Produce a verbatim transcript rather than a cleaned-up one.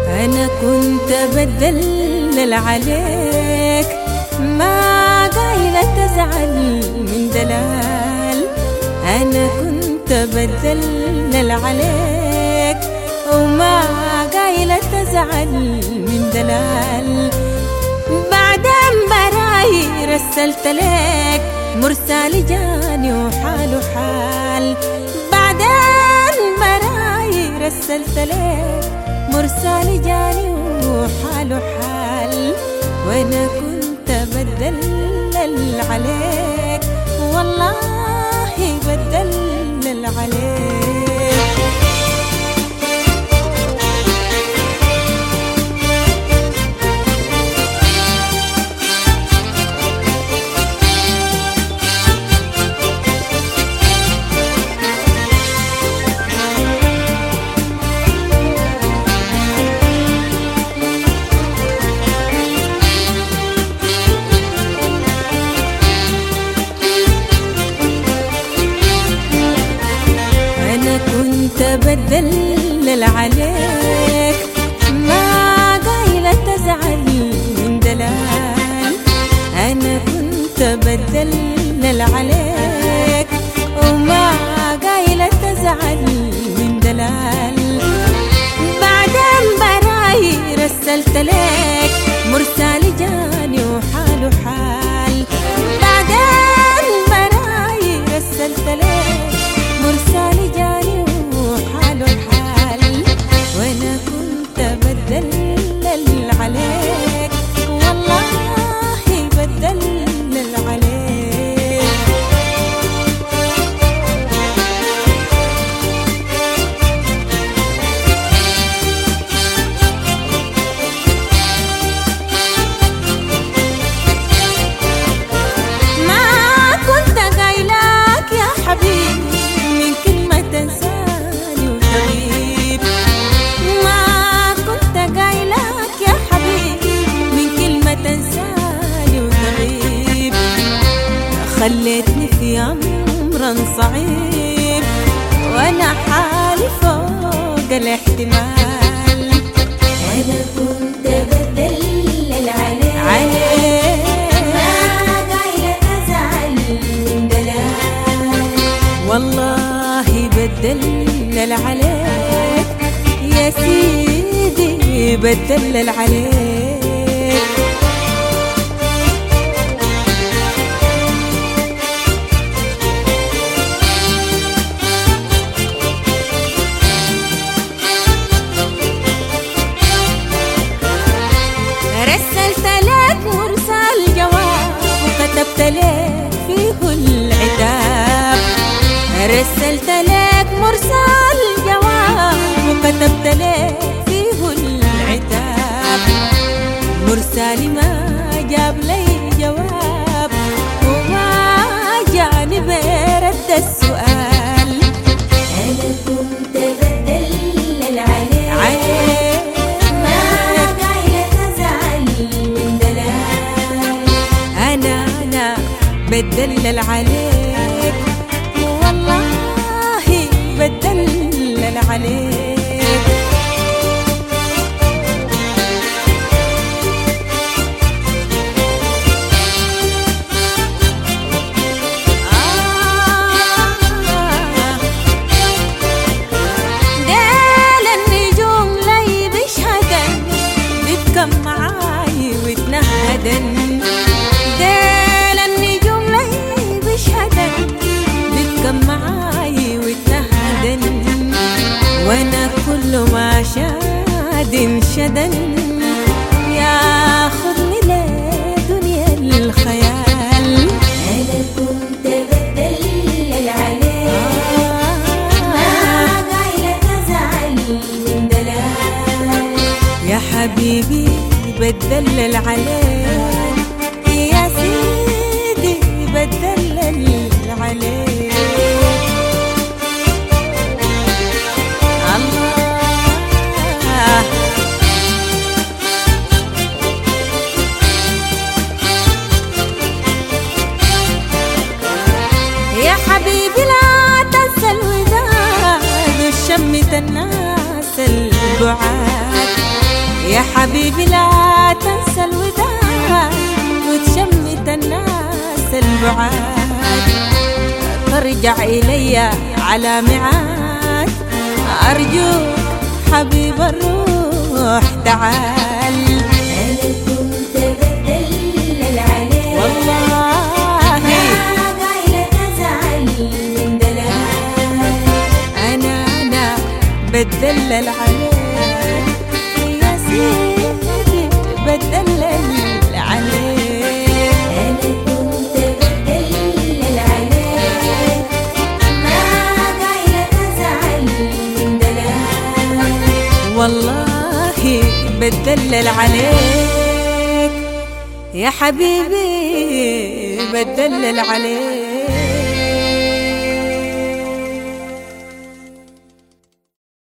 أنا كنت بدلل عليك، ما قايلة تزعل من دلال. أنا كنت بدلل عليك وما قايلة تزعل من دلال. بعدين براي رسلت لك مرسال جاني وحاله حال. بعدين براي رسلت لك مرسال جاني وحاله حال. وانا كنت بدلل عليك، والله بدلل عليك. كنت بدلل عليك، ما قايلة تزعل من دلال. أنا كنت بدلل عليك وما قايلة تزعل من دلال. بعدين براي رسلت لك مرسال جاني وحاله حال. بعدين براي رسلت لك مرسال جاني وحاله حال. وانا كنت بدلل عليك، والله بدلل عليك. ما كنت قايلك يا حبيبي من كلمة تنساني وتغيب. ما كنت قايلك يا حبيبي من كلمة تنساني وتغيب. خليتني في أمر صعيب وأنا حالي فوق الاحتمال. أنا كنت بدلل عليك عليك ما قايلة تزعل من دلال. والله بدلل عليك يا سيدي، بدلل عليك. رسلت لك مرسال جواب وكتبت لك فيه العتاب. رسلت لك مرسال جواب وكتبت لك فيه العتاب. مرسالي ما جاب لي جواب وما جاني برد السؤال. أنا كنت بدلل عليك عليك ما قايلة تزعل من دلال. أنا أنا بدلل عليك، والله بدلل عليك. آه ديل النجوم لي بيشهدن بتكم معاي وتنهدن. ديل النجوم لي بيشهدن بتكم معاي وتنهدن. وانا كل ما شاد انشدن ياخذني لدنيا الخيال. أنا كنت بدلل عليك ما قايلة تزعل من دلال. يا حبيبي بدلل عليك يا سيدي، بدلل عليك. الله يا حبيبي لا تنسى الوداد وشمت الناس البعاد. يا حبيبي لا تنسى الوداع وتشمت الناس البعاد، ترجع إلي على ميعاد، أرجوك حبيب الروح تعال. أنا كنت بتدلل عليك والله ما قايلة تزعل من دلال. أنا أنا بتدلل عليك يا سيدي بتدلل عليك. أنا كنت بتدلل عليك ما قايلة تزعل من دلال. والله بتدلل عليك يا حبيبي بتدلل عليك.